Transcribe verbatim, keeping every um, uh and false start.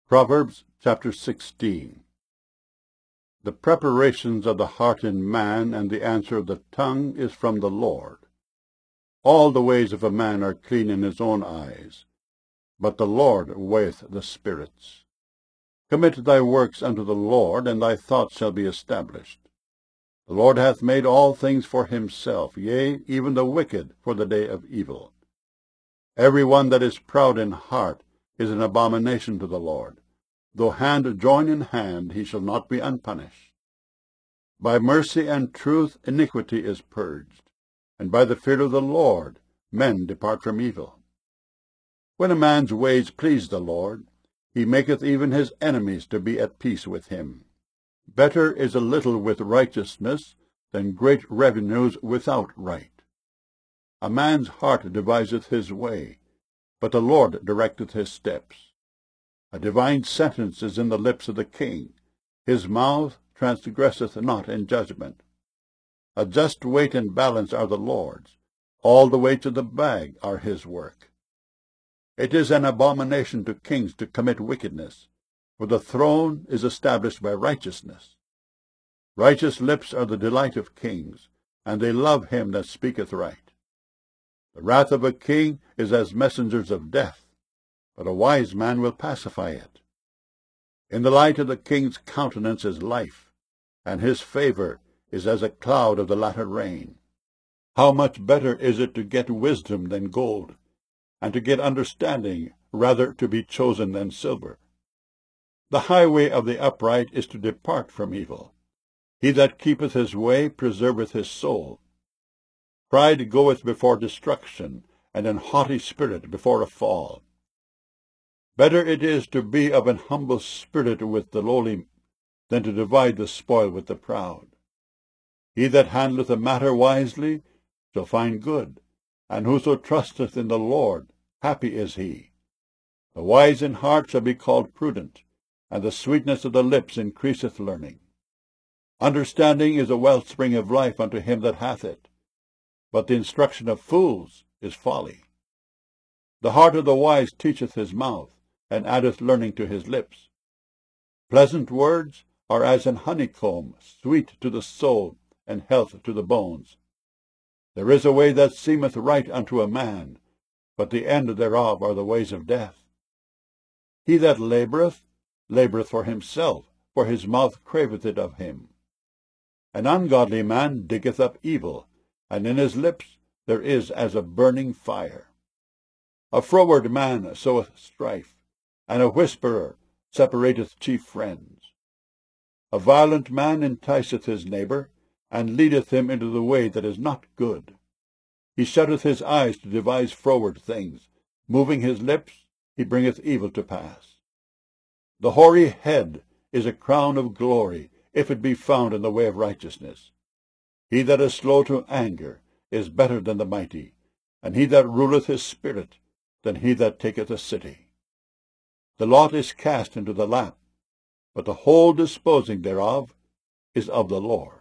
Proverbs chapter sixteen. The preparations of the heart in man, and the answer of the tongue, is from the Lord. All the ways of a man are clean in his own eyes, but the Lord weigheth the spirits. Commit thy works unto the Lord, and thy thoughts shall be established. The Lord hath made all things for himself, yea, even the wicked for the day of evil. Every one that is proud in heart is an abomination to the Lord. Though hand join in hand, he shall not be unpunished. By mercy and truth iniquity is purged, and by the fear of the Lord men depart from evil. When a man's ways please the Lord, he maketh even his enemies to be at peace with him. Better is a little with righteousness than great revenues without right. A man's heart deviseth his way, but the Lord directeth his steps. A divine sentence is in the lips of the king. His mouth transgresseth not in judgment. A just weight and balance are the Lord's. All the weights of the bag are his work. It is an abomination to kings to commit wickedness, for the throne is established by righteousness. Righteous lips are the delight of kings, and they love him that speaketh right. The wrath of a king is as messengers of death, but a wise man will pacify it. In the light of the king's countenance is life, and his favor is as a cloud of the latter rain. How much better is it to get wisdom than gold, and to get understanding rather to be chosen than silver. The highway of the upright is to depart from evil. He that keepeth his way preserveth his soul. Pride goeth before destruction, and an haughty spirit before a fall. Better it is to be of an humble spirit with the lowly than to divide the spoil with the proud. He that handleth a matter wisely shall find good, and whoso trusteth in the Lord, happy is he. The wise in heart shall be called prudent, and the sweetness of the lips increaseth learning. Understanding is a wellspring of life unto him that hath it, but the instruction of fools is folly. The heart of the wise teacheth his mouth, and addeth learning to his lips. Pleasant words are as an honeycomb, sweet to the soul, and health to the bones. There is a way that seemeth right unto a man, but the end thereof are the ways of death. He that laboureth, laboureth for himself, for his mouth craveth it of him. An ungodly man diggeth up evil, and in his lips there is as a burning fire. A froward man soweth strife, and a whisperer separateth chief friends. A violent man enticeth his neighbour, and leadeth him into the way that is not good. He shutteth his eyes to devise froward things. Moving his lips, he bringeth evil to pass. The hoary head is a crown of glory, if it be found in the way of righteousness. He that is slow to anger is better than the mighty, and he that ruleth his spirit than he that taketh a city. The lot is cast into the lap, but the whole disposing thereof is of the Lord.